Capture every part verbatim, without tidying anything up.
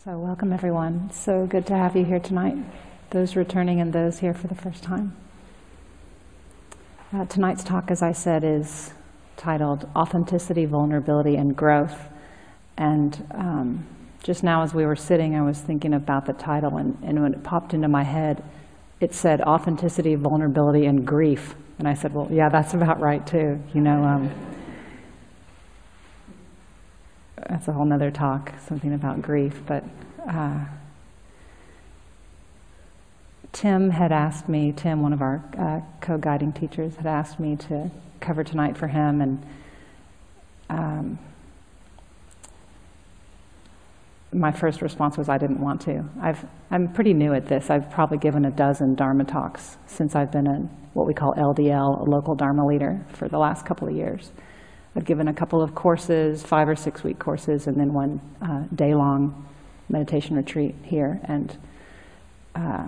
So welcome everyone. So good to have you here tonight, those returning and those here for the first time. Uh, tonight's talk, as I said, is titled Authenticity, Vulnerability, and Growth. And um, just now as we were sitting, I was thinking about the title, and, and when it popped into my head, it said Authenticity, Vulnerability, and Grief. And I said, well, yeah, that's about right too. You know, um, that's a whole nother talk, something about grief. But uh, Tim had asked me, Tim, one of our uh, co-guiding teachers, had asked me to cover tonight for him. And um, my first response was I didn't want to. I've, I'm pretty new at this. I've probably given a dozen Dharma talks since I've been a what we call L D L, a local Dharma leader, for the last couple of years. I've given a couple of courses, five or six week courses, and then one uh, day-long meditation retreat here. And uh,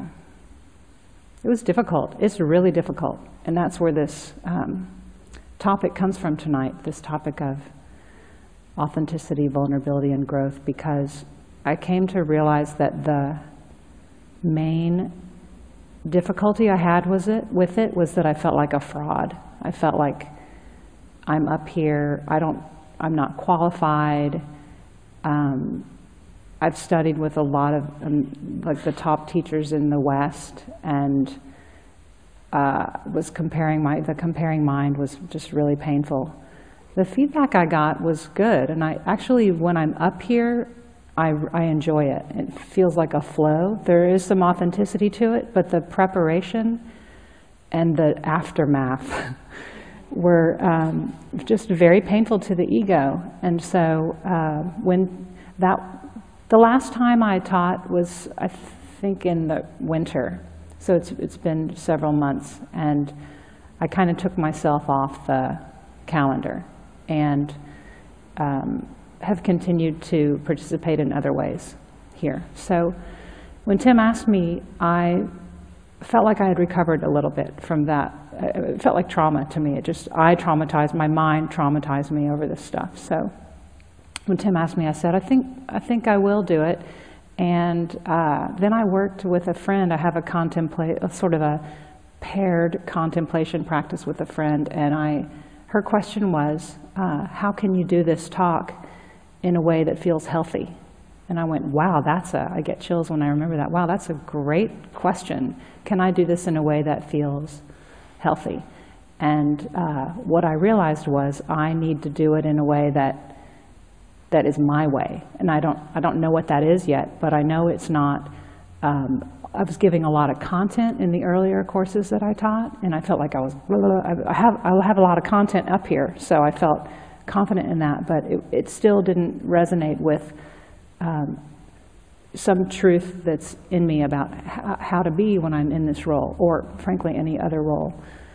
it was difficult. It's really difficult. And that's where this um, topic comes from tonight, this topic of authenticity, vulnerability, and growth, because I came to realize that the main difficulty I had was it, with it was that I felt like a fraud. I felt like I'm up here, I don't, I'm not qualified. Um, I've studied with a lot of um, like the top teachers in the West, and uh, was comparing my, the comparing mind was just really painful. The feedback I got was good, and I actually, when I'm up here, I, I enjoy it. It feels like a flow. There is some authenticity to it, but the preparation and the aftermath were um, just very painful to the ego. And so uh, when that, the last time I taught was, I think, in the winter. So it's, it's been several months, and I kind of took myself off the calendar and um, have continued to participate in other ways here. So when Tim asked me, I felt like I had recovered a little bit from that. It felt like trauma to me. It just, I traumatized, my mind traumatized me over this stuff. So when Tim asked me, I said, I think I think I will do it. And uh, then I worked with a friend. I have a contemplate, a sort of a paired contemplation practice with a friend, and I, her question was, uh, how can you do this talk in a way that feels healthy? And I went, wow, that's a, I get chills when I remember that. Wow, that's a great question. Can I do this in a way that feels healthy? And uh, what I realized was I need to do it in a way that that is my way. And I don't, I don't know what that is yet, but I know it's not, um, I was giving a lot of content in the earlier courses that I taught, and I felt like I was, blah, blah, blah. I have, I have a lot of content up here, so I felt confident in that, but it, it still didn't resonate with um, some truth that's in me about h- how to be when I'm in this role, or frankly, any other role.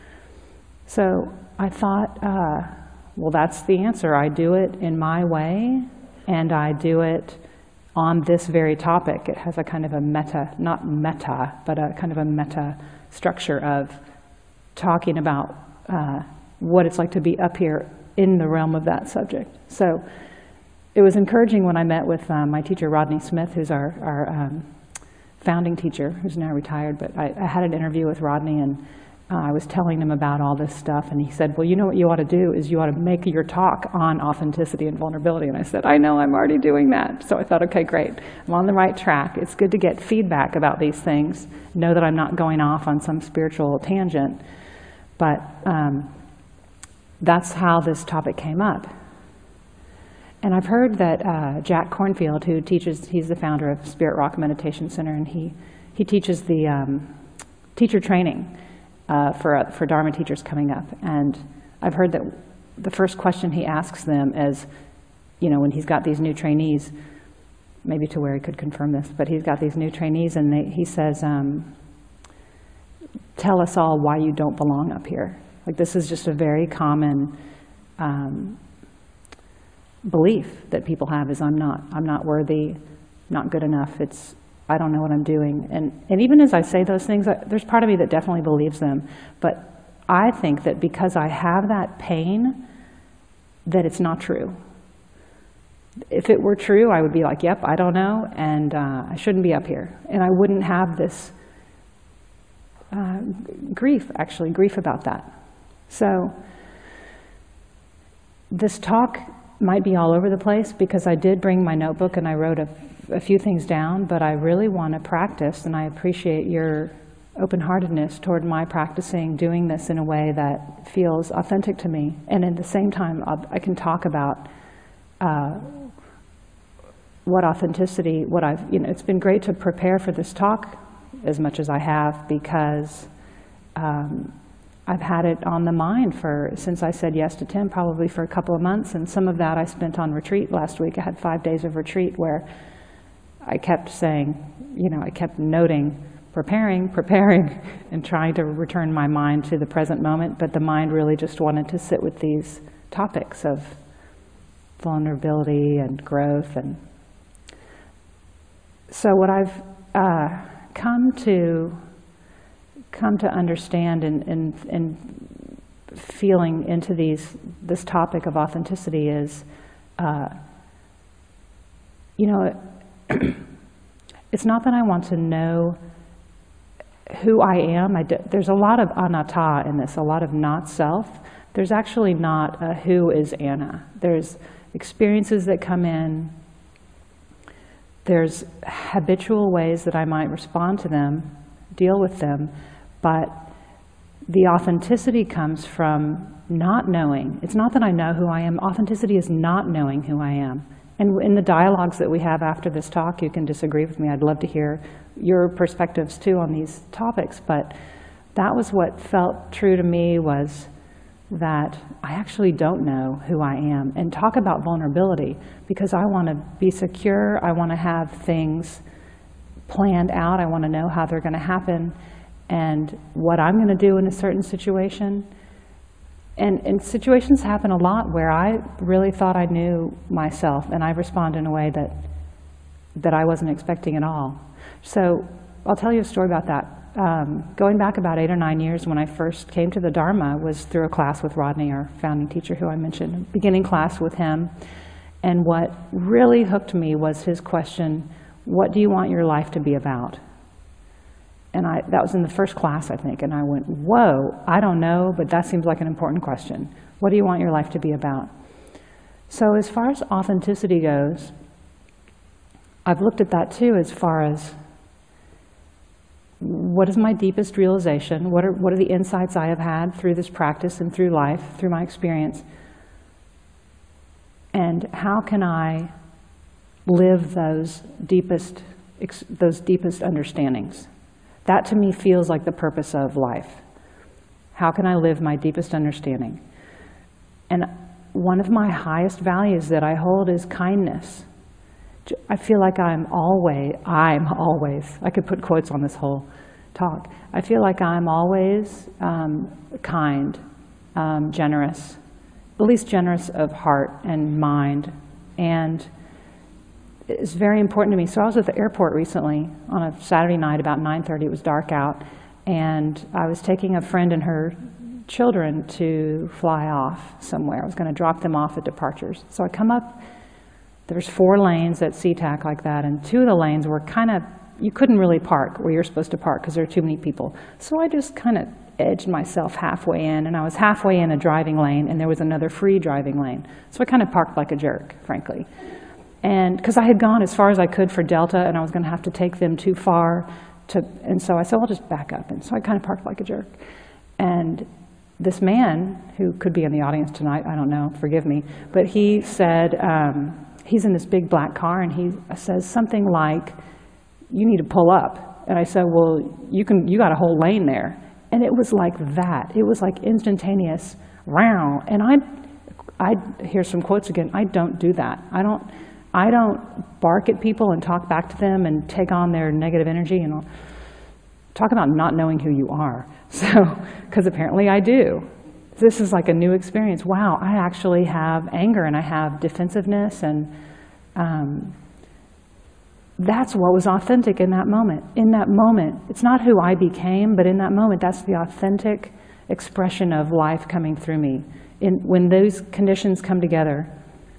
So I thought, uh, well, that's the answer. I do it in my way, and I do it on this very topic. It has a kind of a meta, not meta, but a kind of a meta structure of talking about uh, what it's like to be up here in the realm of that subject. So it was encouraging when I met with um, my teacher, Rodney Smith, who's our, our um, founding teacher, who's now retired, but I, I had an interview with Rodney, and uh, I was telling him about all this stuff, and he said, well, you know what you ought to do is you ought to make your talk on authenticity and vulnerability. And I said, I know, I'm already doing that. So I thought, okay, great. I'm on the right track. It's good to get feedback about these things, know that I'm not going off on some spiritual tangent, but um, that's how this topic came up. And I've heard that uh, Jack Kornfield, who teaches, he's the founder of Spirit Rock Meditation Center, and he, he teaches the um, teacher training uh, for, uh, for Dharma teachers coming up. And I've heard that the first question he asks them is, you know, when he's got these new trainees, maybe to where he could confirm this, but he's got these new trainees, and they, he says, um, tell us all why you don't belong up here. Like, this is just a very common um, belief that people have, is I'm not, I'm not worthy, not good enough, it's, I don't know what I'm doing. And, and even as I say those things, I, there's part of me that definitely believes them, but I think that because I have that pain, that it's not true. if it were true, I would be like, yep, I don't know, and uh, I shouldn't be up here. And I wouldn't have this uh, grief, actually, grief about that. So this talk might be all over the place because I did bring my notebook and I wrote a, a few things down, but I really want to practice, and I appreciate your open-heartedness toward my practicing doing this in a way that feels authentic to me. And at the same time, I'll, I can talk about uh, what authenticity, what I've, you know, it's been great to prepare for this talk as much as I have, because um, I've had it on the mind for, since I said yes to Tim, probably for a couple of months, and some of that I spent on retreat last week. I had five days of retreat where I kept saying, you know, I kept noting, preparing, preparing, and trying to return my mind to the present moment, but the mind really just wanted to sit with these topics of vulnerability and growth. And so what I've uh, come to come to understand and, and, and feeling into these this topic of authenticity is, uh, you know, it's not that I want to know who I am. I do, there's a lot of anatta in this, a lot of not self. There's actually not a who is Anna. There's experiences that come in. There's habitual ways that I might respond to them, deal with them, but the authenticity comes from not knowing. It's not that I know who I am. Authenticity is not knowing who I am. And in the dialogues that we have after this talk, you can disagree with me. I'd love to hear your perspectives too on these topics, but that was what felt true to me, was that I actually don't know who I am. And talk about vulnerability, because I want to be secure. I want to have things planned out. I want to know how they're going to happen and what I'm going to do in a certain situation. And, and situations happen a lot where I really thought I knew myself, and I respond in a way that, that I wasn't expecting at all. So I'll tell you a story about that. Um, going back about eight or nine years, when I first came to the Dharma, was through a class with Rodney, our founding teacher who I mentioned, a beginning class with him. And what really hooked me was his question, what do you want your life to be about? And I, that was in the first class, I think, and I went, whoa, I don't know, but that seems like an important question. What do you want your life to be about? So as far as authenticity goes, I've looked at that too, as far as what is my deepest realization? What are, what are the insights I have had through this practice and through life, through my experience? And how can I live those deepest, those deepest understandings? That to me feels like the purpose of life. How can I live my deepest understanding? And one of my highest values that I hold is kindness. I feel like I'm always, I'm always, I could put quotes on this whole talk. I feel like I'm always um, kind, um, generous, at least generous of heart and mind. And it's very important to me. So I was at the airport recently on a Saturday night, about nine thirty, it was dark out, and I was taking a friend and her children to fly off somewhere. I was going to drop them off at departures. So I come up, there's four lanes at SeaTac like that, and two of the lanes were kind of, you couldn't really park where you're supposed to park because there are too many people. So I just kind of edged myself halfway in, and I was halfway in a driving lane, and there was another free driving lane. So I kind of parked like a jerk, frankly. And because I had gone as far as I could for Delta, and I was going to have to take them too far, to, and so I said, I'll just back up. And so I kind of parked like a jerk. And this man, who could be in the audience tonight, I don't know, forgive me, but he said, um, he's in this big black car, and he says something like, you need to pull up. And I said, well, you can, you got a whole lane there. And it was like that. It was like instantaneous, row. And I, I, here's some quotes again, I don't do that. I don't, I don't bark at people and talk back to them and take on their negative energy. And I'll talk about not knowing who you are. So, because apparently I do. This is like a new experience. Wow, I actually have anger and I have defensiveness, and um, that's what was authentic in that moment. In that moment, it's not who I became, but in that moment, that's the authentic expression of life coming through me. In, when those conditions come together,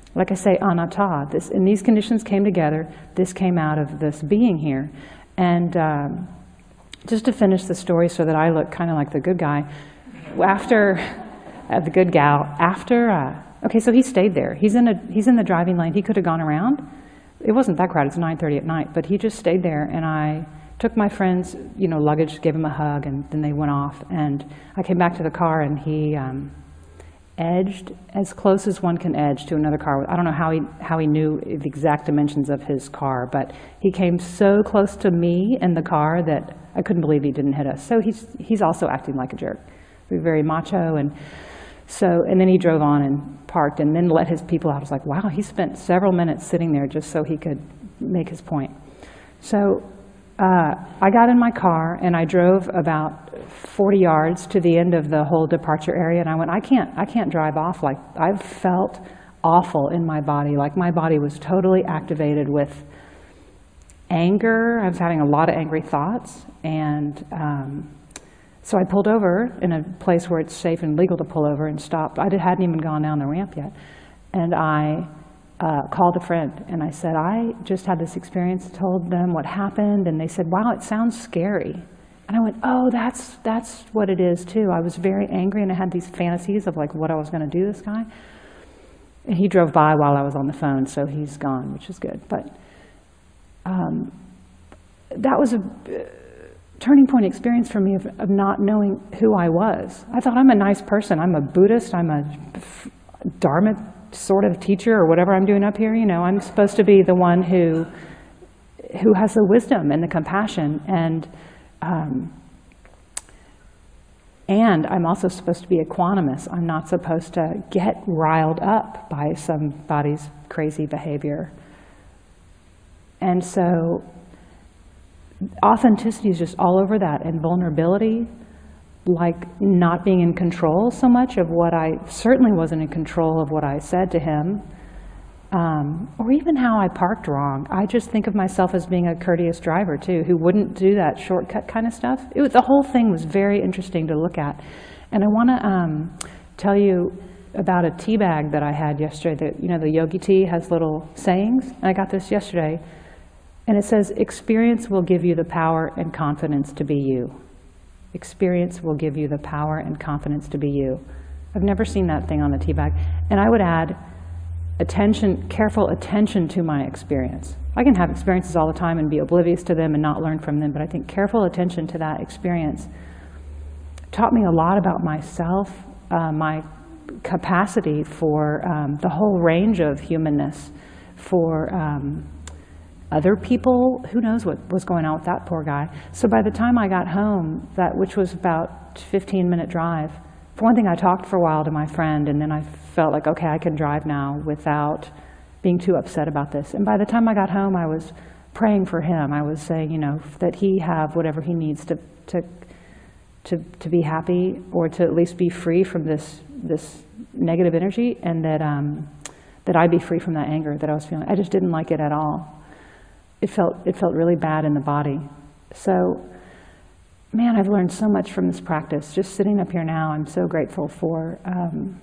like I say, anatta. This, and these conditions came together. This came out of this being here. And um, just to finish the story so that I look kind of like the good guy, after, uh, the good gal, after, uh, okay, so he stayed there. He's in, a, he's in the driving lane. He could have gone around. It wasn't that crowded. It's nine thirty at night. But he just stayed there, and I took my friend's, you know, luggage, gave him a hug, and then they went off. And I came back to the car, and he um, edged as close as one can edge to another car. I don't know how he, how he knew the exact dimensions of his car, but he came so close to me and the car that I couldn't believe he didn't hit us. So he's, he's also acting like a jerk. He's very macho. And so, and then he drove on and parked and then let his people out. I was like, wow, he spent several minutes sitting there just so he could make his point. So uh, I got in my car and I drove about forty yards to the end of the whole departure area, and I went, I can't, I can't drive off. Like, I felt awful in my body. Like, my body was totally activated with anger. I was having a lot of angry thoughts, and um, so I pulled over in a place where it's safe and legal to pull over and stopped. I hadn't even gone down the ramp yet, and I uh, called a friend, and I said, I just had this experience, told them what happened, and they said, wow, it sounds scary. And I went, oh, that's, that's what it is, too. I was very angry, and I had these fantasies of, like, what I was going to do to this guy. And he drove by while I was on the phone, so he's gone, which is good. But um, that was a uh, turning point experience for me of, of not knowing who I was. I thought, I'm a nice person. I'm a Buddhist. I'm a Dharma sort of teacher or whatever I'm doing up here. You know, I'm supposed to be the one who, who has the wisdom and the compassion. And Um, and I'm also supposed to be equanimous. I'm not supposed to get riled up by somebody's crazy behavior. And so authenticity is just all over that, and vulnerability, like not being in control so much of what I, certainly wasn't in control of what I said to him. Um, or even how I parked wrong. I just think of myself as being a courteous driver, too, who wouldn't do that shortcut kind of stuff. It was, the whole thing was very interesting to look at. And I want to um, tell you about a tea bag that I had yesterday. That, you know, the Yogi tea has little sayings. And I got this yesterday. And it says, experience will give you the power and confidence to be you. Experience will give you the power and confidence to be you. I've never seen that thing on the tea bag. And I would add, attention, careful attention to my experience. I can have experiences all the time and be oblivious to them and not learn from them, but I think careful attention to that experience taught me a lot about myself, uh, my capacity for um, the whole range of humanness, for um, other people. Who knows what was going on with that poor guy. So by the time I got home, that which was about fifteen minute drive, for one thing, I talked for a while to my friend, and then I felt like, okay, I can drive now without being too upset about this. And by the time I got home, I was praying for him. I was saying, you know, that he have whatever he needs to to to to be happy, or to at least be free from this this negative energy, and that um, that I be free from that anger that I was feeling. I just didn't like it at all. It felt it felt really bad in the body. So. Man, I've learned so much from this practice. Just sitting up here now, I'm so grateful for um,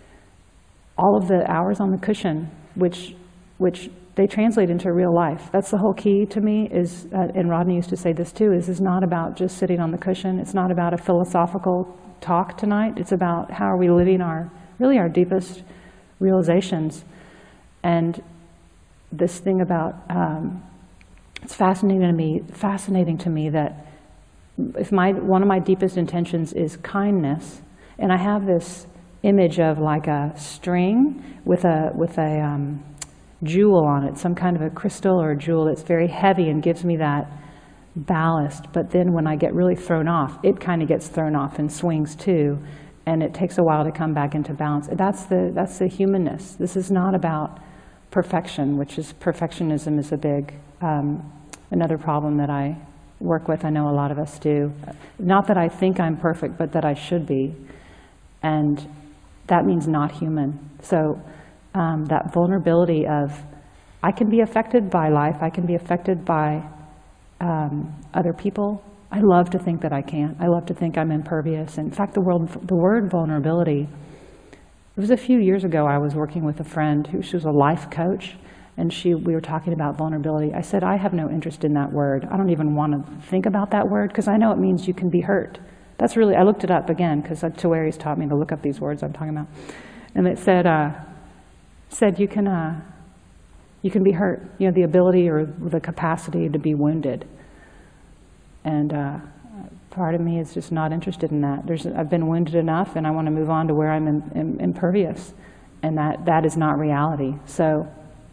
all of the hours on the cushion, which, which they translate into real life. That's the whole key to me is, uh, and Rodney used to say this too, is it's not about just sitting on the cushion. It's not about a philosophical talk tonight. It's about how are we living our, really our deepest realizations. And this thing about, um, it's fascinating to me, fascinating to me that if my, one of my deepest intentions is kindness, and I have this image of like a string with a, with a um, jewel on it, some kind of a crystal or a jewel that's very heavy and gives me that ballast, but then when I get really thrown off, it kind of gets thrown off and swings too, and it takes a while to come back into balance. That's the, that's the humanness. This is not about perfection, which is, perfectionism is a big, um, another problem that I work with. I know a lot of us do. Not that I think I'm perfect, but that I should be. And that means not human. So um, that vulnerability of, I can be affected by life, I can be affected by um, other people. I love to think that I can. I love to think I'm impervious. In fact, the, world, the word vulnerability It was a few years ago, I was working with a friend who, she was a life coach, and she, we were talking about vulnerability. I said, I have no interest in that word. I don't even want to think about that word, because I know it means you can be hurt. That's really, I looked it up again, because Tawari's taught me to look up these words I'm talking about. And it said, uh, said you can, uh, you can be hurt. You know, the ability or the capacity to be wounded. And uh, part of me is just not interested in that. There's, I've been wounded enough, and I want to move on to where I'm im im impervious. And that, that is not reality. So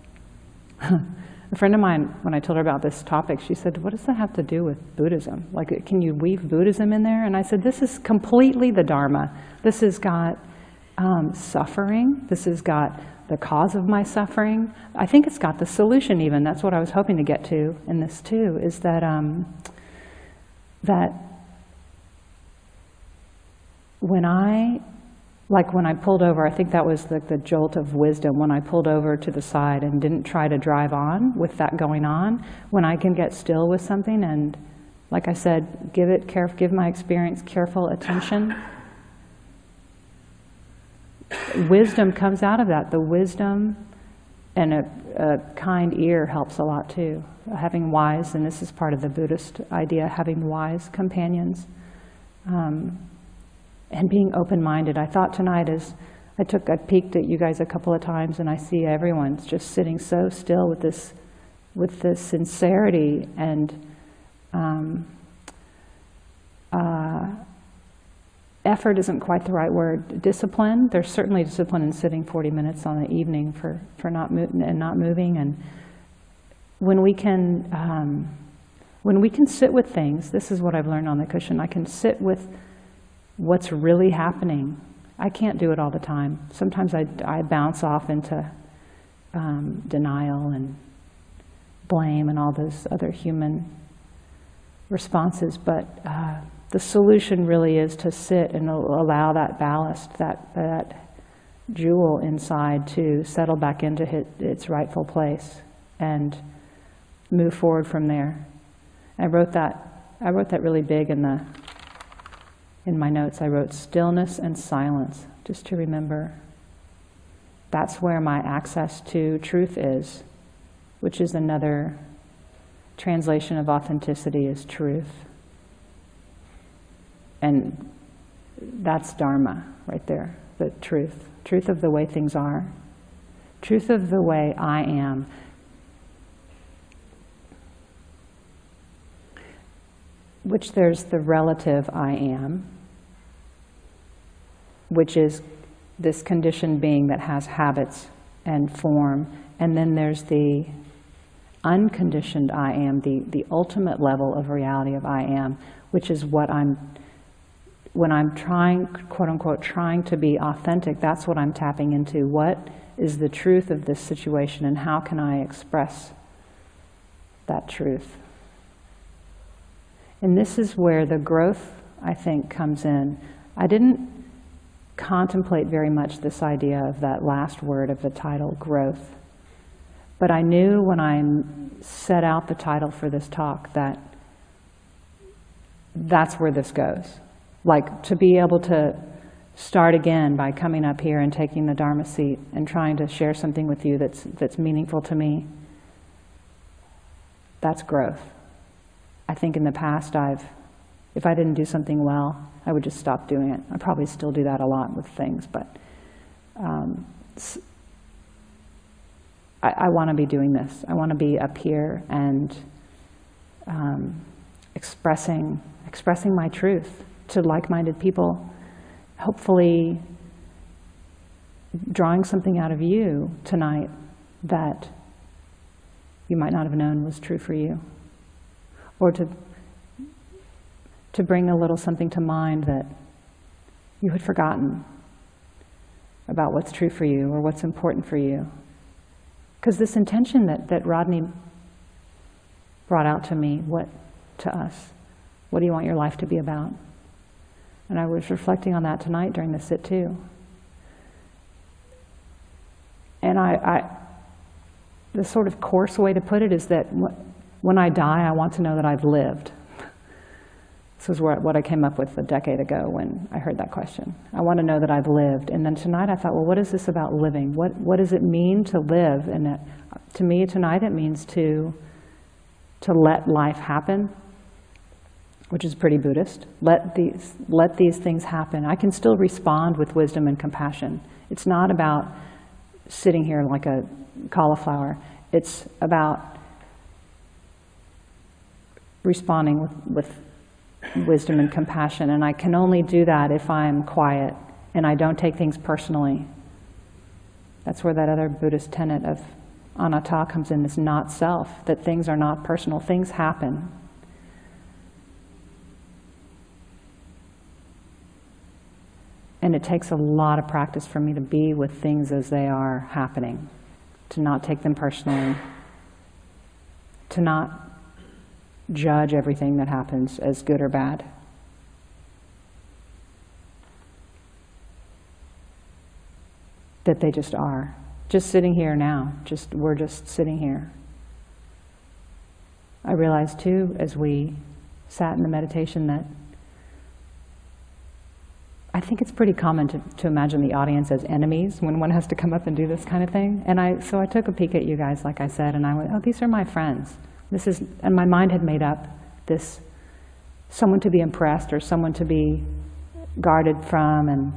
a friend of mine, when I told her about this topic, she said, what does that have to do with Buddhism? Like, can you weave Buddhism in there? And I said, this is completely the Dharma. This has got um, suffering. This has got the cause of my suffering. I think it's got the solution even. That's what I was hoping to get to in this too, is that, um, that when I, like when I pulled over, I think that was the, the jolt of wisdom, when I pulled over to the side and didn't try to drive on with that going on, when I can get still with something and, like I said, give it care, give my experience careful attention. Wisdom comes out of that. The wisdom and a, a kind ear helps a lot too. Having wise, and this is part of the Buddhist idea, having wise companions. Um, and being open-minded. I thought tonight as I took, I peeked at you guys a couple of times, and I see everyone's just sitting so still with this, with this sincerity and um, uh, effort isn't quite the right word. Discipline. There's certainly discipline in sitting forty minutes on the evening for for not mo and not moving. And when we can, um, when we can sit with things, this is what I've learned on the cushion. I can sit with what's really happening. I can't do it all the time. Sometimes I, I bounce off into um, denial and blame and all those other human responses, but uh, the solution really is to sit and allow that ballast, that, that jewel inside to settle back into hit, its rightful place and move forward from there. I wrote that, I wrote that really big in the In my notes. I wrote stillness and silence, just to remember. That's where my access to truth is, which is another translation of authenticity is truth. And that's Dharma right there, the truth. Truth of the way things are. Truth of the way I am. Which there's the relative I am, which is this conditioned being that has habits and form. And then there's the unconditioned I am, the, the ultimate level of reality of I am, which is what I'm, when I'm trying, quote unquote, trying to be authentic, that's what I'm tapping into. What is the truth of this situation, and how can I express that truth? And this is where the growth, I think, comes in. I didn't contemplate very much this idea of that last word of the title, growth. But I knew when I set out the title for this talk that that's where this goes. Like, to be able to start again by coming up here and taking the Dharma seat and trying to share something with you that's, that's meaningful to me, that's growth. I think in the past I've, if I didn't do something well, I would just stop doing it. I probably still do that a lot with things, but um, I, I want to be doing this. I want to be up here and um, expressing, expressing my truth to like-minded people, hopefully drawing something out of you tonight that you might not have known was true for you. Or to, to bring a little something to mind that you had forgotten about what's true for you or what's important for you. Because this intention that, that Rodney brought out to me, what to us, what do you want your life to be about? And I was reflecting on that tonight during the sit too. And I, I the sort of coarse way to put it is that when I die, I want to know that I've lived. This was what I came up with a decade ago when I heard that question. I want to know that I've lived. And then tonight I thought, well, what is this about living? What, what does it mean to live? And it, to me tonight it means to, to let life happen, which is pretty Buddhist. Let these, let these things happen. I can still respond with wisdom and compassion. It's not about sitting here like a cauliflower. It's about responding with, with wisdom and compassion. And I can only do that if I'm quiet and I don't take things personally. That's where that other Buddhist tenet of anatta comes in, this not self, that things are not personal, things happen. And it takes a lot of practice for me to be with things as they are happening, to not take them personally, to not judge everything that happens as good or bad. That they just are. Just sitting here now, just we're just sitting here. I realized too, as we sat in the meditation, that I think it's pretty common to, to imagine the audience as enemies when one has to come up and do this kind of thing. And I, so I took a peek at you guys, like I said, and I went, oh, these are my friends. This is, and my mind had made up this, someone to be impressed or someone to be guarded from, and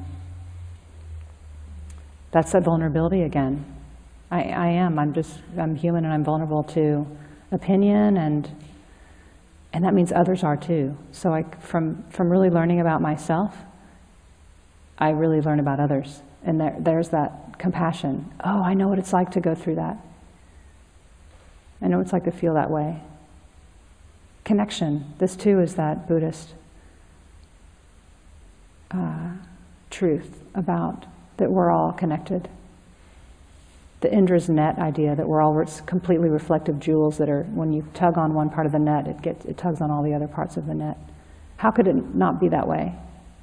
that's that vulnerability again. I, I am, I'm just, I'm human and I'm vulnerable to opinion, and and that means others are too. So I, from, from really learning about myself, I really learn about others. And there, there's that compassion. Oh, I know what it's like to go through that. I know what it's like to feel that way. Connection. This too is that Buddhist uh, truth about that we're all connected. The Indra's net idea that we're all completely reflective jewels that are, when you tug on one part of the net, it gets, it tugs on all the other parts of the net. How could it not be that way?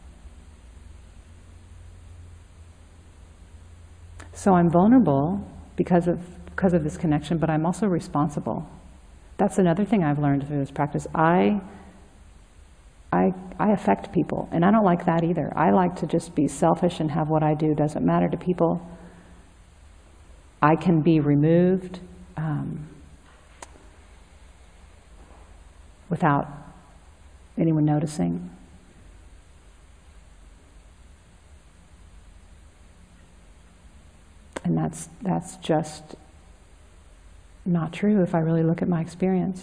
So I'm vulnerable because of, because of this connection, but I'm also responsible. That's another thing I've learned through this practice. I, I, I affect people, and I don't like that either. I like to just be selfish and have what I do doesn't matter to people. I can be removed um, without anyone noticing. And that's, that's just not true if I really look at my experience.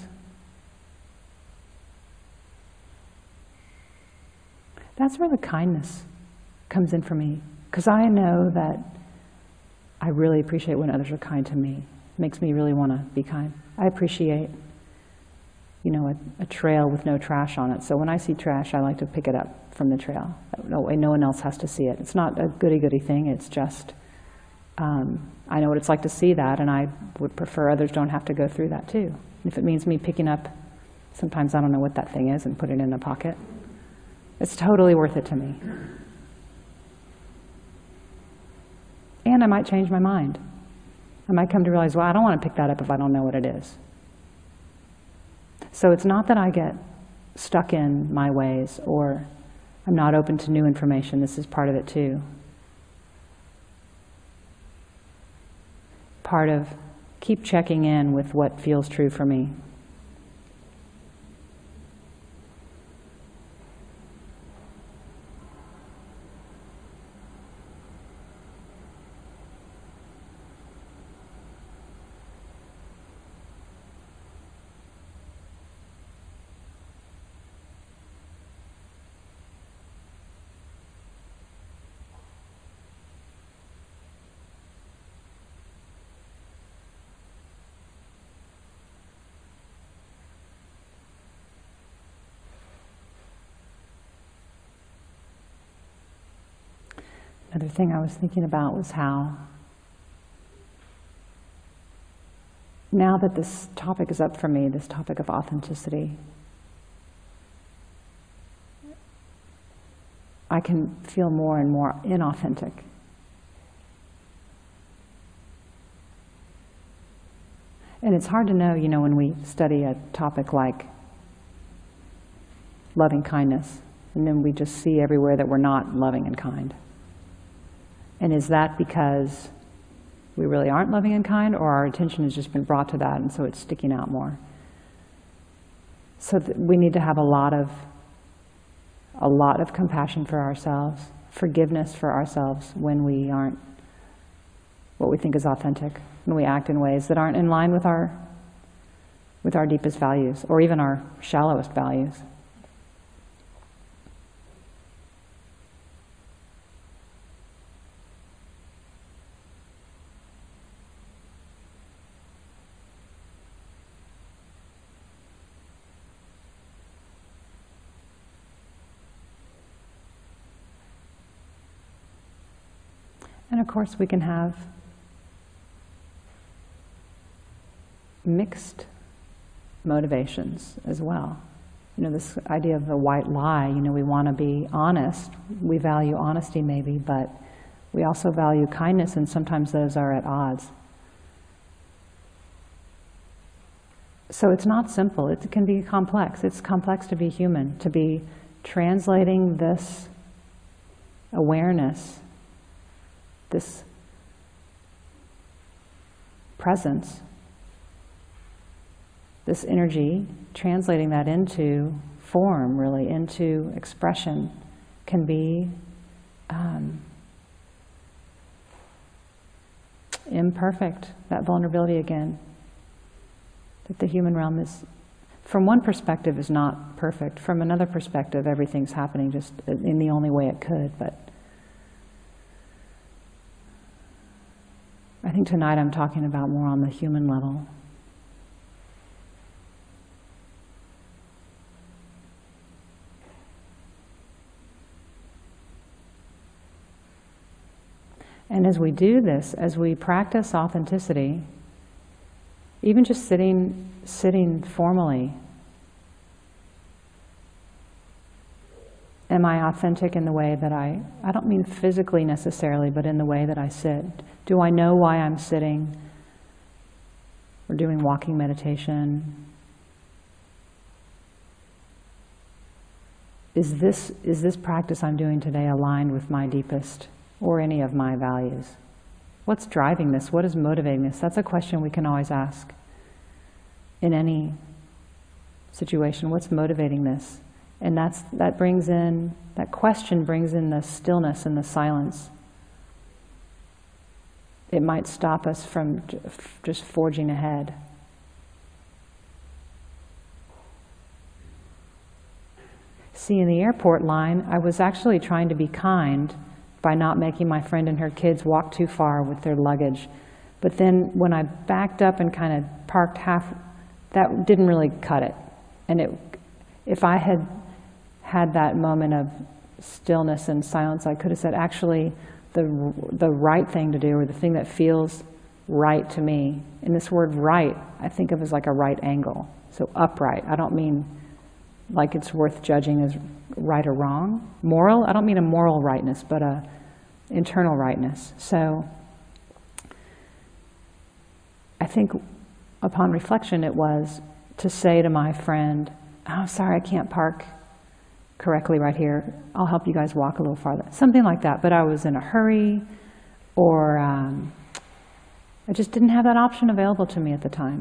That's where the kindness comes in for me, because I know that I really appreciate when others are kind to me. It makes me really want to be kind. I appreciate, you know, a, a trail with no trash on it. So when I see trash, I like to pick it up from the trail. No way, no one else has to see it. It's not a goody-goody thing. It's just, um, I know what it's like to see that, and I would prefer others don't have to go through that too. If it means me picking up, sometimes I don't know what that thing is, and put it in a pocket, it's totally worth it to me. And I might change my mind. I might come to realize, well, I don't want to pick that up if I don't know what it is. So it's not that I get stuck in my ways or I'm not open to new information. This is part of it too. Part of keep checking in with what feels true for me. Another thing I was thinking about was how, now that this topic is up for me, this topic of authenticity, I can feel more and more inauthentic. And it's hard to know, you know, when we study a topic like loving kindness, and then we just see everywhere that we're not loving and kind. And is that because we really aren't loving and kind, or our attention has just been brought to that and so it's sticking out more? So th- we need to have a lot of a lot of compassion for ourselves, forgiveness for ourselves when we aren't what we think is authentic, when we act in ways that aren't in line with our with our deepest values, or even our shallowest values. And of course, we can have mixed motivations as well. You know, this idea of the white lie, you know, we want to be honest. We value honesty maybe, but we also value kindness, and sometimes those are at odds. So it's not simple. It can be complex. It's complex to be human, to be translating this awareness, this presence, this energy, translating that into form, really, into expression, can be um, imperfect. That vulnerability again, that the human realm is, from one perspective, is not perfect. From another perspective, everything's happening just in the only way it could. But I think tonight I'm talking about more on the human level. And as we do this, as we practice authenticity, even just sitting, sitting formally, am I authentic in the way that I, I don't mean physically necessarily, but in the way that I sit? Do I know why I'm sitting? We're doing walking meditation. Is this, is this practice I'm doing today aligned with my deepest or any of my values? What's driving this? What is motivating this? That's a question we can always ask in any situation. What's motivating this? And that's, that brings in, that question brings in the stillness and the silence. It might stop us from just forging ahead. See, in the airport line, I was actually trying to be kind by not making my friend and her kids walk too far with their luggage. But then when I backed up and kind of parked half, that didn't really cut it. And it, if I had had that moment of stillness and silence, I could have said, actually, the, the right thing to do, or the thing that feels right to me. And this word right, I think of as like a right angle. So upright. I don't mean like it's worth judging as right or wrong. Moral, I don't mean a moral rightness, but a internal rightness. So I think upon reflection, it was to say to my friend, oh, sorry, I can't park correctly right here. I'll help you guys walk a little farther. Something like that. But I was in a hurry, or um, I just didn't have that option available to me at the time.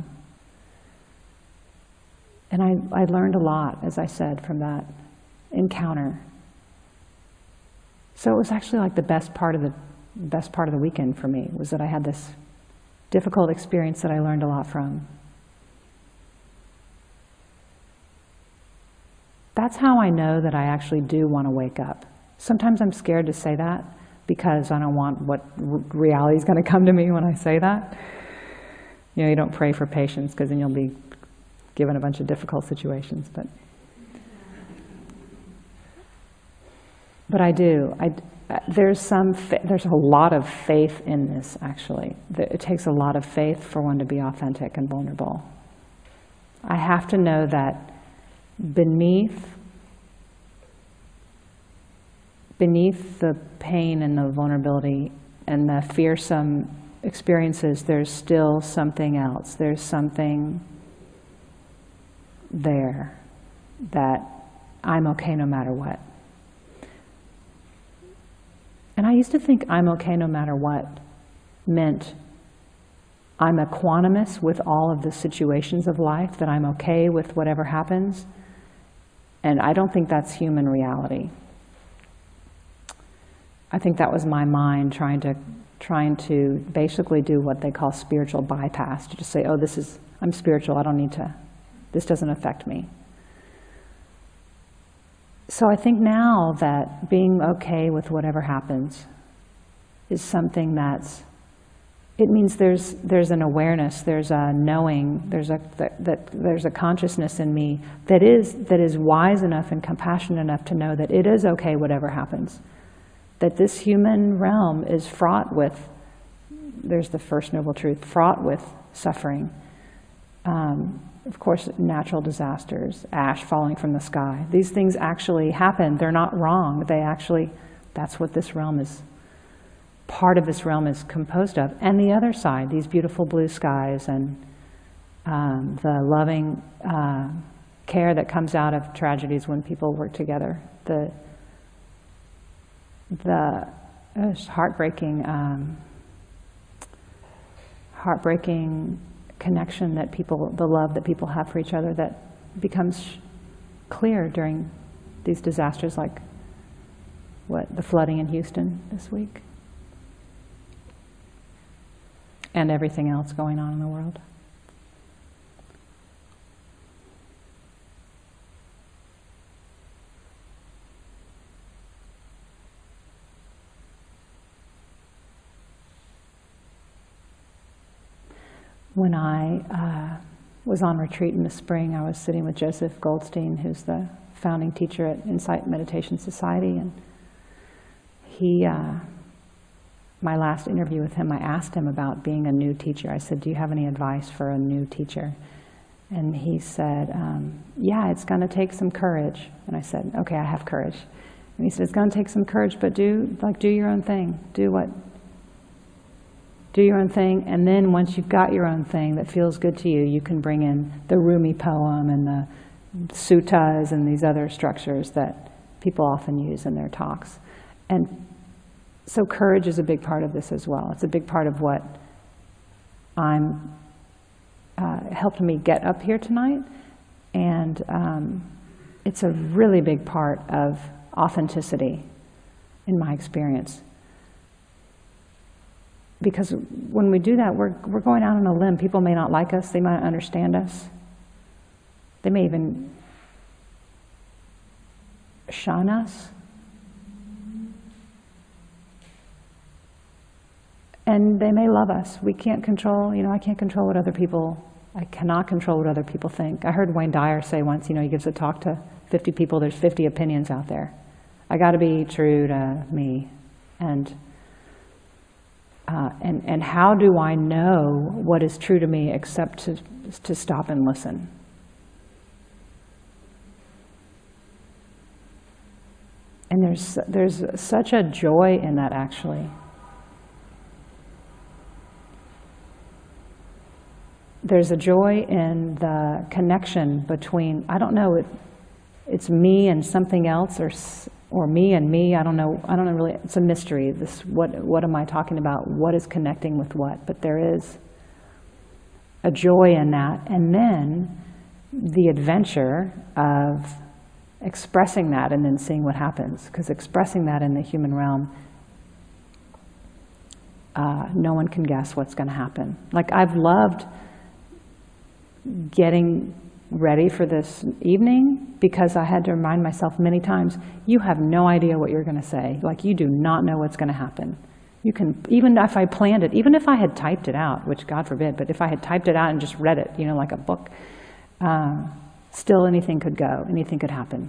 And I, I learned a lot, as I said, from that encounter. So it was actually like the best part of the best part of the weekend for me, was that I had this difficult experience that I learned a lot from. That's how I know that I actually do want to wake up. Sometimes I'm scared to say that because I don't want what reality is going to come to me when I say that. You know, you don't pray for patience because then you'll be given a bunch of difficult situations. But but I do. I, there's some. There's a lot of faith in this. Actually, it takes a lot of faith for one to be authentic and vulnerable. I have to know that beneath beneath the pain and the vulnerability and the fearsome experiences, there's still something else. There's something there that I'm okay no matter what. And I used to think I'm okay no matter what meant I'm equanimous with all of the situations of life, that I'm okay with whatever happens. And I don't think that's human reality. I think that was my mind trying to trying to basically do what they call spiritual bypass, to just say, oh, this is, I'm spiritual, I don't need to, this doesn't affect me. So I think now that being okay with whatever happens is something that's, it means there's there's an awareness, there's a knowing, there's a that, that there's a consciousness in me that is that is wise enough and compassionate enough to know that it is okay whatever happens. That this human realm is fraught with, there's the first noble truth, fraught with suffering. Um, of course, natural disasters, ash falling from the sky. These things actually happen. They're not wrong. They actually, that's what this realm is, part of this realm is composed of. And the other side, these beautiful blue skies and um, the loving uh, care that comes out of tragedies when people work together. The the uh, heartbreaking, um, heartbreaking connection that people, the love that people have for each other that becomes clear during these disasters like what, the flooding in Houston this week. And everything else going on in the world. When I uh, was on retreat in the spring, I was sitting with Joseph Goldstein, who's the founding teacher at Insight Meditation Society, and he, uh, my last interview with him, I asked him about being a new teacher. I said, do you have any advice for a new teacher? And he said, um, yeah, it's going to take some courage. And I said, okay, I have courage. And he said, it's going to take some courage, but do, like, do your own thing. Do what, do your own thing. And then once you've got your own thing that feels good to you, you can bring in the Rumi poem and the suttas and these other structures that people often use in their talks. And so courage is a big part of this as well. It's a big part of what I'm uh, helped me get up here tonight, and um, it's a really big part of authenticity in my experience. Because when we do that, we're we're going out on a limb. People may not like us. They might not understand us. They may even shun us. And they may love us. We can't control, you know, I can't control what other people, I cannot control what other people think. I heard Wayne Dyer say once, you know, he gives a talk to fifty people, there's fifty opinions out there. I got to be true to me. And, uh, and, and how do I know what is true to me except to, to stop and listen? And there's, there's such a joy in that, actually. There's a joy in the connection between, I don't know, it, it's me and something else, or or me and me. I don't know. I don't know really. It's a mystery. This what what am I talking about? What is connecting with what? But there is a joy in that, and then the adventure of expressing that and then seeing what happens. Because expressing that in the human realm, uh, no one can guess what's going to happen. Like, I've loved getting ready for this evening because I had to remind myself many times, you have no idea what you're going to say. Like, you do not know what's going to happen. You can, even if I planned it, even if I had typed it out, which God forbid, but if I had typed it out and just read it, you know, like a book, uh, still anything could go, anything could happen.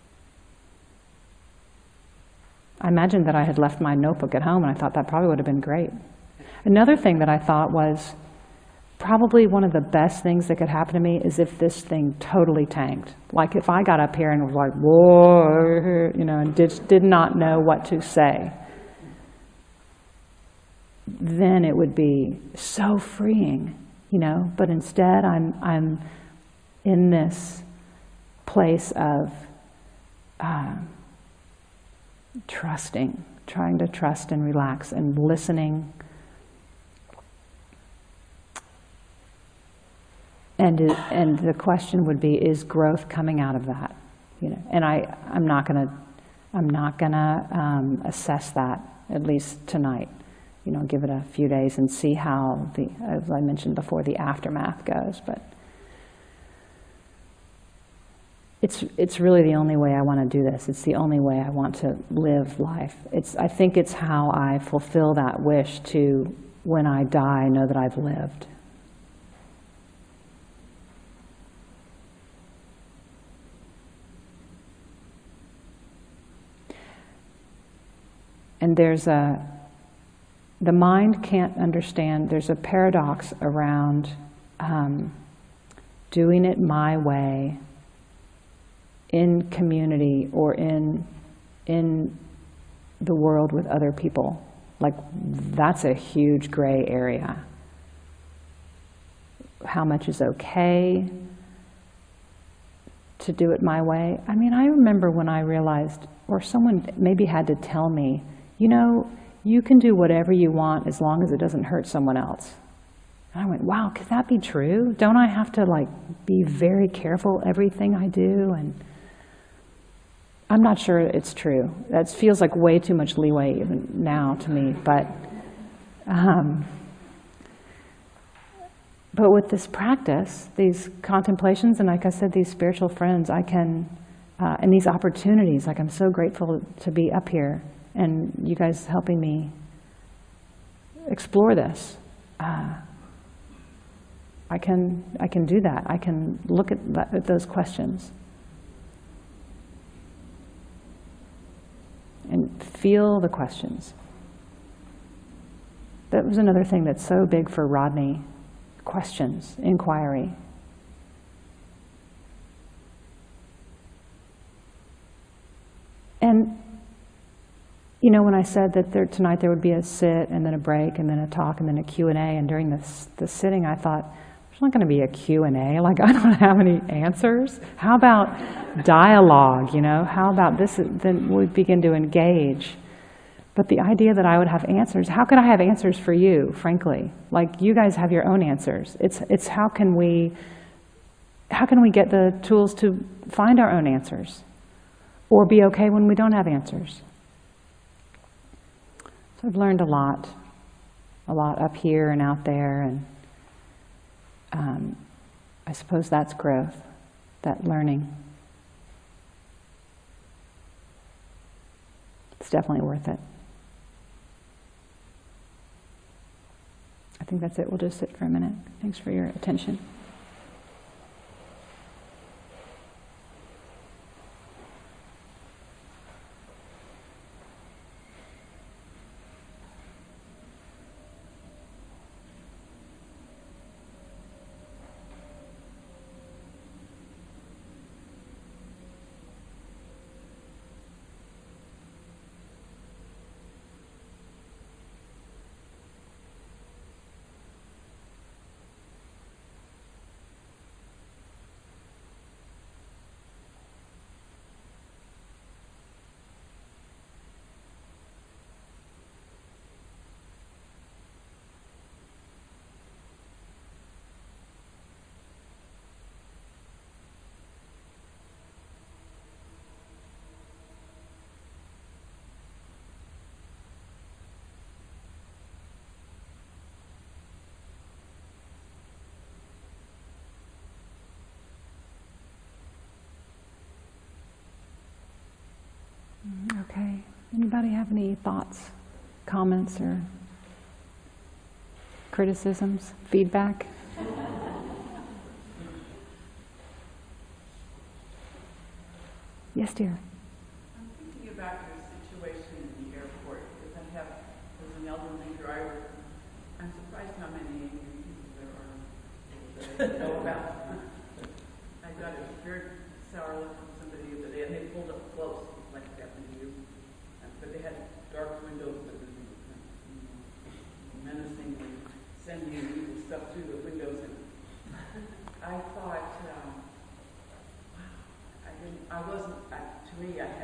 I imagined that I had left my notebook at home, and I thought that probably would have been great. Another thing that I thought was, probably one of the best things that could happen to me is if this thing totally tanked. Like if I got up here and was like, whoa, you know, and did, did not know what to say, then it would be so freeing, you know. But instead, I'm, I'm in this place of uh, trusting, trying to trust and relax and listening. And it, and the question would be, is growth coming out of that? You know, and I I'm not gonna I'm not gonna um, assess that, at least tonight. You know, give it a few days and see how the, as I mentioned before, the aftermath goes. But it's it's really the only way I want to do this. It's the only way I want to live life. It's I think it's how I fulfill that wish to, when I die, know that I've lived. And there's a, the mind can't understand, there's a paradox around um, doing it my way in community or in, in the world with other people. Like, that's a huge gray area. How much is okay to do it my way? I mean, I remember when I realized, or someone maybe had to tell me, you know, you can do whatever you want as long as it doesn't hurt someone else. And I went, wow, could that be true? Don't I have to like be very careful everything I do? And I'm not sure it's true. That feels like way too much leeway even now to me. But, um, but with this practice, these contemplations, and like I said, these spiritual friends, I can, uh, and these opportunities, like I'm so grateful to be up here and you guys helping me explore this. Uh, I can I can do that. I can look at, that, at those questions and feel the questions. That was another thing that's so big for Rodney: questions, inquiry. And you know, when I said that there, tonight there would be a sit and then a break and then a talk and then a Q and A, and during this the sitting I thought, there's not going to be a Q and A. Like, I don't have any answers. How about dialogue, you know? How about this? Then we begin to engage. But the idea that I would have answers, how could I have answers for you, frankly? Like, you guys have your own answers. It's, it's how can we, how can we get the tools to find our own answers? Or be okay when we don't have answers? So I've learned a lot, a lot up here and out there, and um, I suppose that's growth, that learning. It's definitely worth it. I think that's it. We'll just sit for a minute. Thanks for your attention. Okay. Anybody have any thoughts, comments, or criticisms, feedback? Yes, dear. I'm thinking about your situation in the airport, because I have, as an elderly driver, I'm surprised how many angry people there are that I know about. I got a very sour look from somebody the other day, and they pulled up close, like that with you, but they had dark windows that were menacingly sending evil stuff through the windows, and I thought, um, wow, I didn't, I wasn't, I, to me, I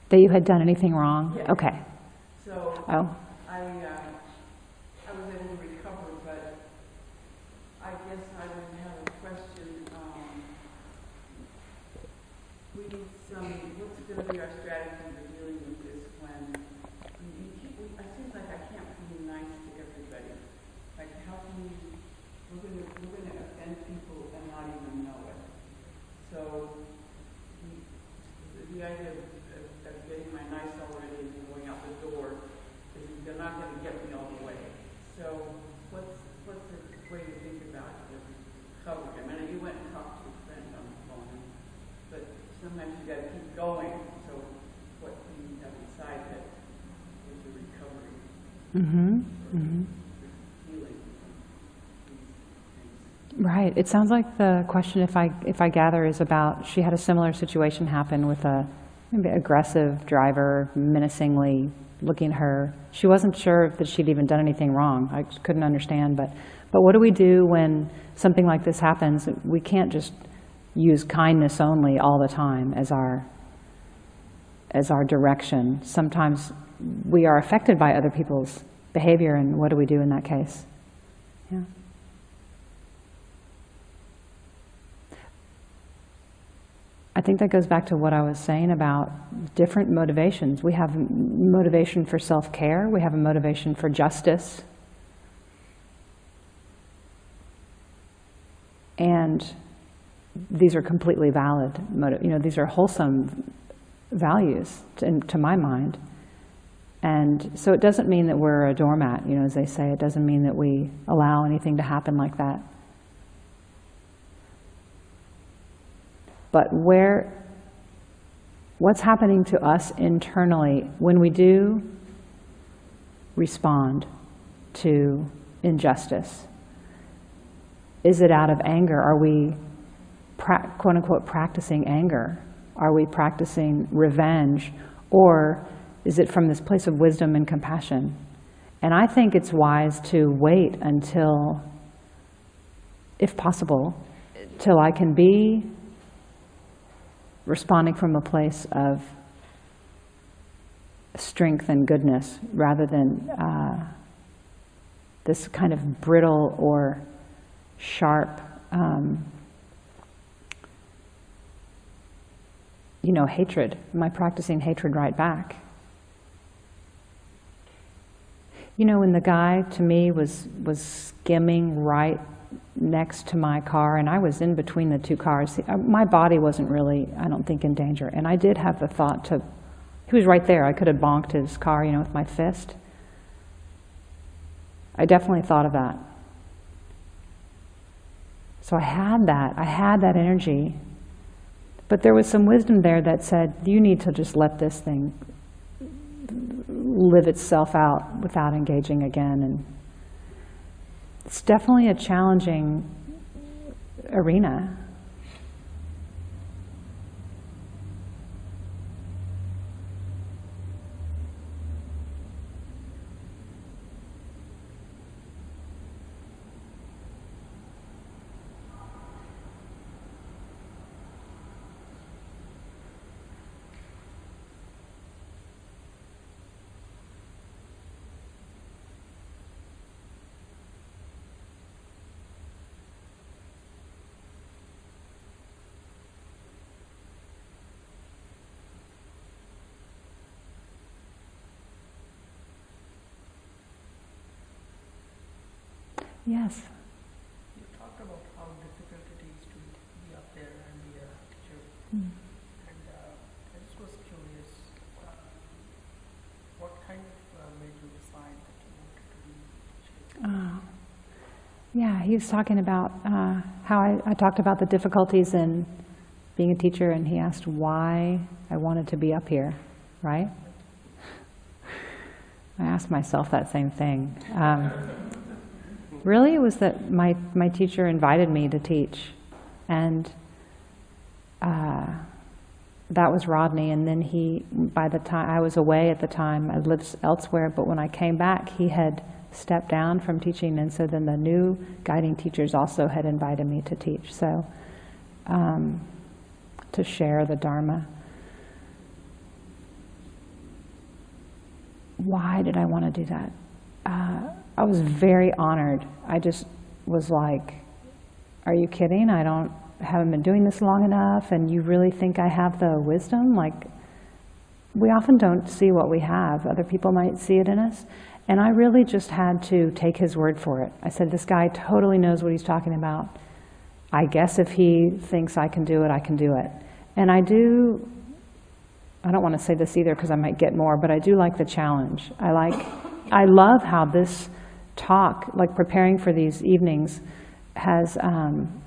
That you had done anything wrong? Yeah. Okay. So Oh. I, uh, I was able to recover, but I guess I would have a question. Um, we need some, what's going to be our strategy for dealing with this when, you keep, we, it seems like I can't be nice to everybody. Like, how can we, we're going to, we're going to offend people and not even know it. So, the, the idea of, of, of getting my nice already and going out the door is they're not going to get me all the way. So, what's what's the way to think about the recovery? I mean, you went and talked to a friend on the phone, but sometimes you got to keep going. So, what do you have inside that is the recovery? Mm-hmm. Or Mm-hmm. healing from these things? Right. It sounds like the question, if I if I gather, is about she had a similar situation happen with a maybe aggressive driver, menacingly looking at her. She wasn't sure that she'd even done anything wrong. I just couldn't understand. But but what do we do when something like this happens? We can't just use kindness only all the time as our as our direction. Sometimes we are affected by other people's behavior, and what do we do in that case? Yeah. I think that goes back to what I was saying about different motivations. We have a motivation for self-care. We have a motivation for justice. And these are completely valid motive. You know, these are wholesome values to, to my mind. And so it doesn't mean that we're a doormat, you know, as they say. It doesn't mean that we allow anything to happen like that. But where, what's happening to us internally when we do respond to injustice? Is it out of anger? Are we, pra- quote unquote, practicing anger? Are we practicing revenge? Or is it from this place of wisdom and compassion? And I think it's wise to wait until, if possible, till I can be responding from a place of strength and goodness rather than uh, this kind of brittle or sharp, um, you know, hatred. Am I practicing hatred right back? You know, when the guy to me was was skimming right next to my car, and I was in between the two cars. My body wasn't really, I don't think, in danger. And I did have the thought to, he was right there. I could have bonked his car, you know, with my fist. I definitely thought of that. So I had that. I had that energy. But there was some wisdom there that said, you need to just let this thing live itself out without engaging again. And it's definitely a challenging arena. Yes. You talked about how difficult it is to be up there and be a teacher. Mm. And uh, I just was curious, uh, what kind of uh, made you decide that you wanted to be a teacher? Oh. Yeah, he was talking about uh, how I, I talked about the difficulties in being a teacher, and he asked why I wanted to be up here, right? I asked myself that same thing. Um, Really, it was that my, my teacher invited me to teach, and uh, that was Rodney. And then he, by the time I was away at the time, I lived elsewhere, but when I came back, he had stepped down from teaching, and so then the new guiding teachers also had invited me to teach, so um, to share the Dharma. why did I want to do that? Uh, I was very honored. I just was like, are you kidding? I don't, haven't been doing this long enough, and you really think I have the wisdom? Like, we often don't see what we have. Other people might see it in us. And I really just had to take his word for it. I said, this guy totally knows what he's talking about. I guess if he thinks I can do it, I can do it. And I do, I don't want to say this either because I might get more, but I do like the challenge. I like, I love how this talk, like preparing for these evenings, has um,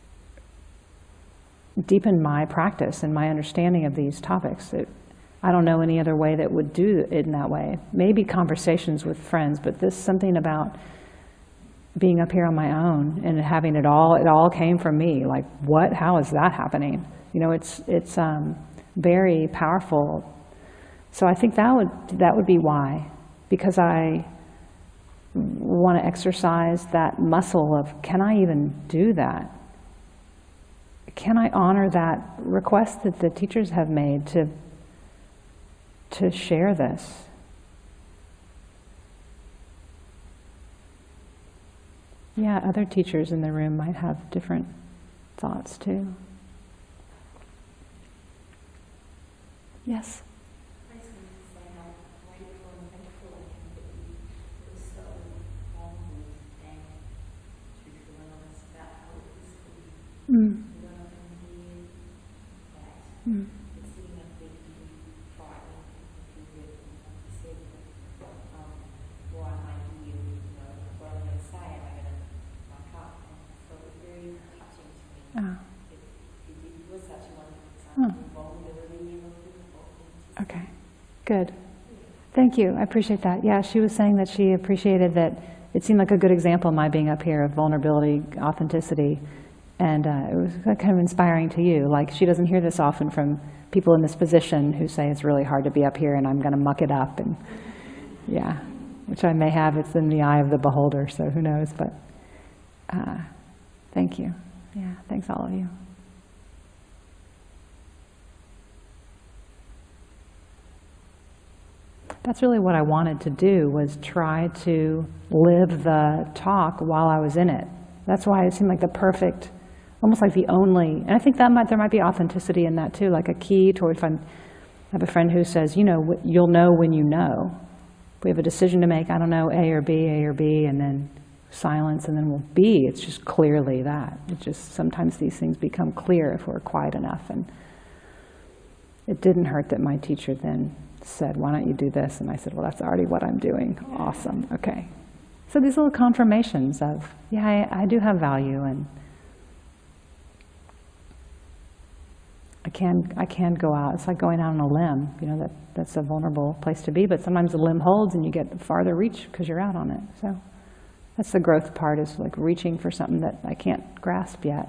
deepened my practice and my understanding of these topics. It, I don't know any other way that would do it in that way. Maybe conversations with friends, but this something about being up here on my own and having it all, it all came from me. Like, what, how is that happening? You know, it's, it's um, very powerful. So I think that would, that would be why, because I want to exercise that muscle of, can I even do that? Can I honor that request that the teachers have made to to share this? Yeah, other teachers in the room might have different thoughts too. Yes? I just wanted to say how grateful and thankful I am that you were so vulnerable and truthful and honest about how it was for you. Mm. You don't often hear that. Mm. It's sitting up there to be frightened and feel good. And like you said, um, why am I here? You know, what am I going to say? Am I going to muck up? And so it was very touching to me. Oh. It, it, it was such a wonderful Oh. example of vulnerability and authenticity. Okay, good. Thank you. I appreciate that. Yeah, she was saying that she appreciated that it seemed like a good example, my being up here, of vulnerability, authenticity, and uh, it was kind of inspiring to you. Like, she doesn't hear this often from people in this position who say it's really hard to be up here and I'm going to muck it up, and yeah, which I may have. It's in the eye of the beholder, so who knows, but uh, thank you. Yeah, thanks all of you. That's really what I wanted to do, was try to live the talk while I was in it. That's why it seemed like the perfect, almost like the only, and I think that might, there might be authenticity in that too, like a key toward, if I'm, I have a friend who says, you know, you'll know when you know. We have a decision to make, I don't know, A or B, A or B, and then silence, and then we'll B. It's just clearly that. It's just, sometimes these things become clear if we're quiet enough. And it didn't hurt that my teacher then said, why don't you do this? And I said, well, that's already what I'm doing. Awesome. Okay. So these little confirmations of, yeah, I, I do have value, and I can, I can go out. It's like going out on a limb. You know, that, that's a vulnerable place to be, but sometimes the limb holds and you get farther reach because you're out on it. So that's the growth part, is like reaching for something that I can't grasp yet.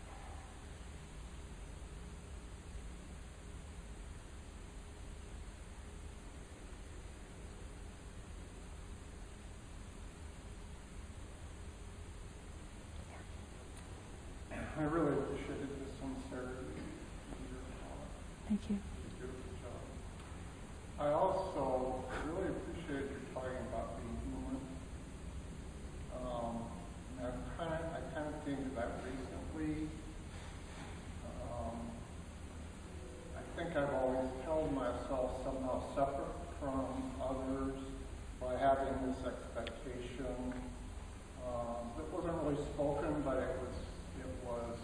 I really appreciated the sincerity of your talk. Thank you. You did a beautiful job. I also really appreciate your talking about being human. Um, I kind of, I kind of came to that recently. Um, I think I've always held myself somehow separate from others by having this expectation um, that wasn't really spoken, but it was. It was,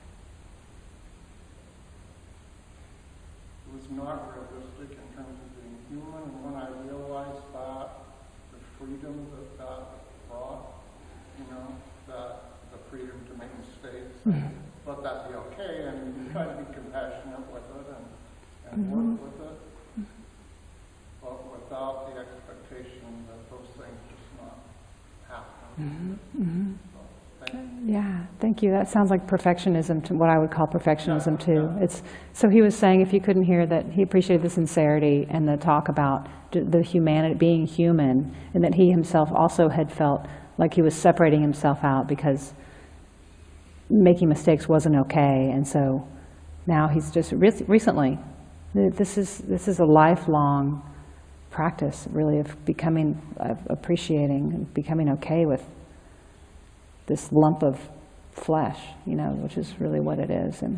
it was not realistic in terms of being human, and when I realized that, the freedom that that brought, you know, that the freedom to make mistakes, Mm-hmm. let that be okay, and try to be compassionate with it and, and Mm-hmm. work with it, but without the expectation that those things just not happen. Mm-hmm. Mm-hmm. So, thank you. Yeah, thank you. That sounds like perfectionism, to what I would call perfectionism too. It's, so he was saying, if you couldn't hear that, he appreciated the sincerity and the talk about the humanity, being human, and that he himself also had felt like he was separating himself out because making mistakes wasn't okay. And so now he's just, recently, this is, this is a lifelong practice, really, of becoming, of appreciating and becoming okay with this lump of flesh, you know, which is really what it is. And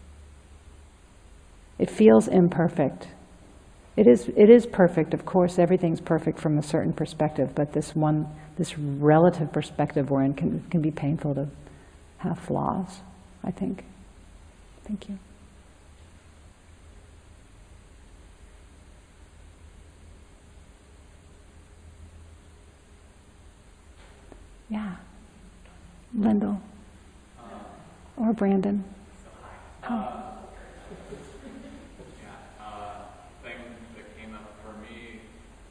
it feels imperfect. It is, it is perfect, of course, everything's perfect from a certain perspective, but this one, this relative perspective we're in can, can be painful to have flaws, I think. Thank you. Yeah. Lyndall. Or Brandon. Hi. Uh, yeah, uh, thing that came up for me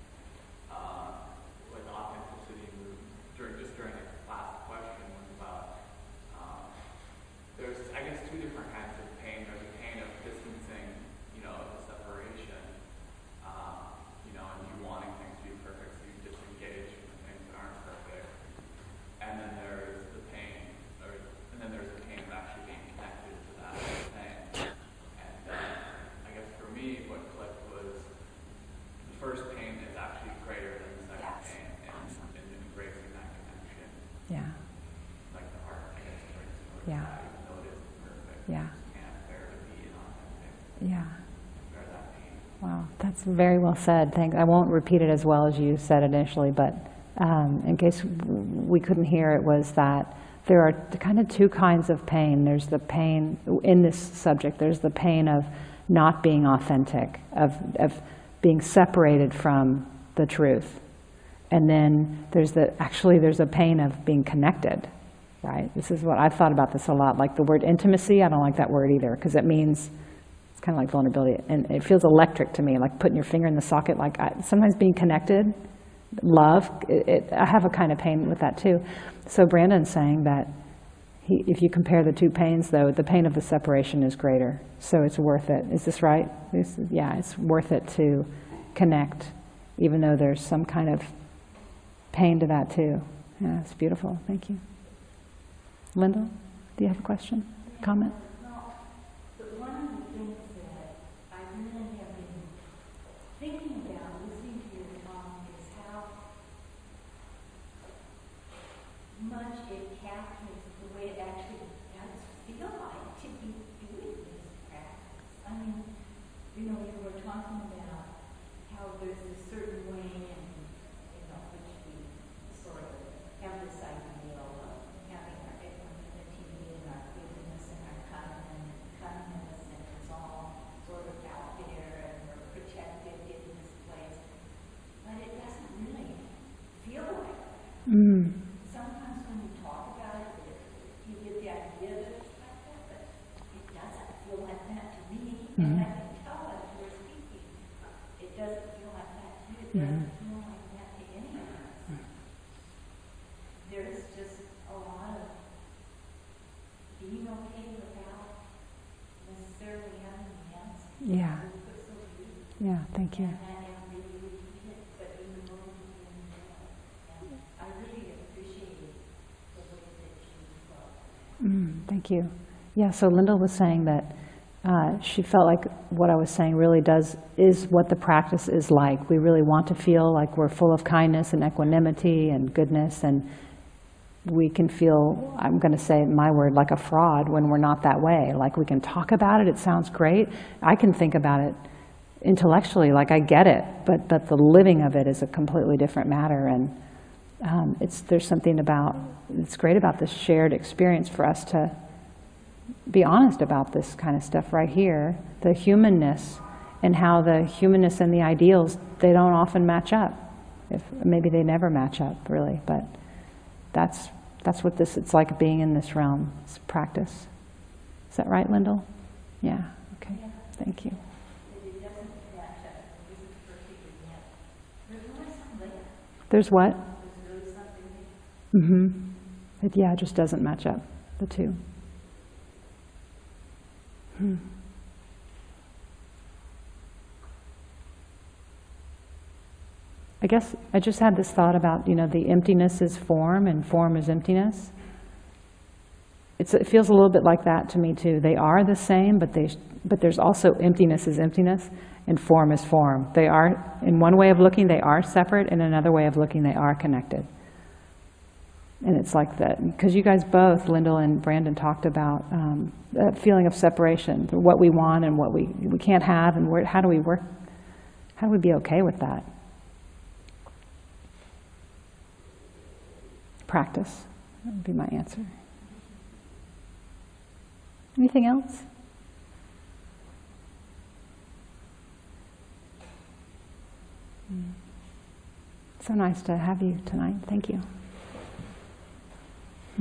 uh, with authenticity during just during a last question was about um, there's I guess two different kinds of pain. There's a pain of distancing, you know, of the separation, uh, you know, and you wanting things to be perfect, so you disengage from the things that aren't perfect. And then there's the pain, or and then there's the pain of actually being connected to that thing. And uh, I guess for me, what clicked was the first pain is actually greater than the second Yes. pain, and, and embracing that connection, Yeah. like the heart, I guess, brings towards Yeah. that, even though it isn't perfect. Yeah. You just can't bear to be inauthentic, Yeah. bear that pain. Wow, that's very well said. Thanks. I won't repeat it as well as you said initially, but um, in case we couldn't hear, it was that there are kind of two kinds of pain. There's the pain in this subject. There's the pain of not being authentic, of, of being separated from the truth. And then there's the, actually there's a pain of being connected, right? This is what I've thought about this a lot. Like the word intimacy, I don't like that word either, because it means, it's kind of like vulnerability, and it feels electric to me, like putting your finger in the socket. Like I, sometimes being connected, love, it, it, I have a kind of pain with that too. So Brandon's saying that he, if you compare the two pains, though, the pain of the separation is greater. So it's worth it. Is this right? This, yeah, it's worth it to connect, even though there's some kind of pain to that too. Yeah, it's beautiful. Thank you. Lyndall, do you have a question, comment? But one of the things that I really have been thinking about, listening to your talk, is how much it captures the way it actually does feel like to be doing this practice. I mean, you know, you were talking about how there's a certain way, and you know, which we sort of have this idea of having our equanimity and our goodness and our kindness, kindness, and it's all sort of out there and we're protected in this place. But it doesn't really feel like that. Mm. Sometimes when you talk about it, it you get the idea that it's like that, but it doesn't feel like that to me. And I can tell as we're speaking, it doesn't feel like that to you. It doesn't feel like that to any of us. There's just a lot of being okay without necessarily having the answer. Yeah, We put so deep, yeah, thank you. and that and really repeat it, but in the moment in the moment. And I really appreciate the way that you spoke. Mm, thank you. Yeah, so Lyndall was saying that uh, she felt like what I was saying really does, is what the practice is like. We really want to feel like we're full of kindness and equanimity and goodness, and we can feel, I'm going to say my word, like a fraud when we're not that way. Like we can talk about it, it sounds great. I can think about it intellectually, like I get it, but, but the living of it is a completely different matter. And um, it's, there's something about, it's great about this shared experience for us to be honest about this kind of stuff right here, the humanness, and how the humanness and the ideals, they don't often match up. If maybe they never match up, really, but that's that's what this, it's like being in this realm, it's practice. Is that right, Lyndall? Yeah, okay, thank you. That it doesn't match up, it isn't perfect yet. There's really something there. There's what? There's really something there. Mm-hmm. It, yeah, it just doesn't match up, the two. Hmm. I guess I just had this thought about, you know, the emptiness is form and form is emptiness. it's, it feels a little bit like that to me too. They are the same, but they, but there's also emptiness is emptiness, and form is form. They are, in one way of looking, they are separate, and another way of looking, they are connected. And it's like that, because you guys both, Lyndall and Brandon, talked about um, that feeling of separation, what we want and what we, we can't have, and where, how do we work, how do we be okay with that? Practice, that would be my answer. Anything else? So nice to have you tonight. Thank you.